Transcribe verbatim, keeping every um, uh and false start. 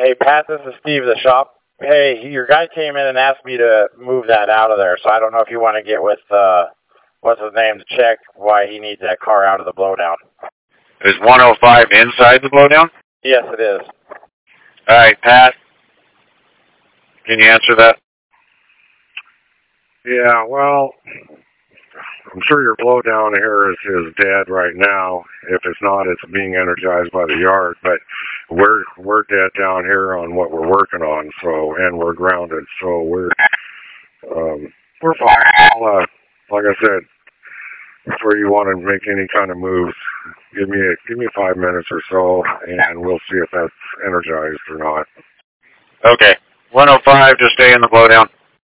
Hey, Pat, this is Steve of the shop. Hey, your guy came in and asked me to move that out of there, so I don't know if you want to get with, uh, what's his name, to check why he needs that car out of the blowdown. Is one oh five inside the blowdown? Yes, it is. All right, Pat, can you answer that? Yeah, well, I'm sure your blowdown here is, is dead right now. If it's not, it's being energized by the yard. But we're we're dead down here on what we're working on. So and we're grounded. So we're um, we're fine. I'll, uh, like I said, before you want to make any kind of moves, give me a, give me five minutes or so, and we'll see if that's energized or not. Okay, one oh five, just stay in the blowdown.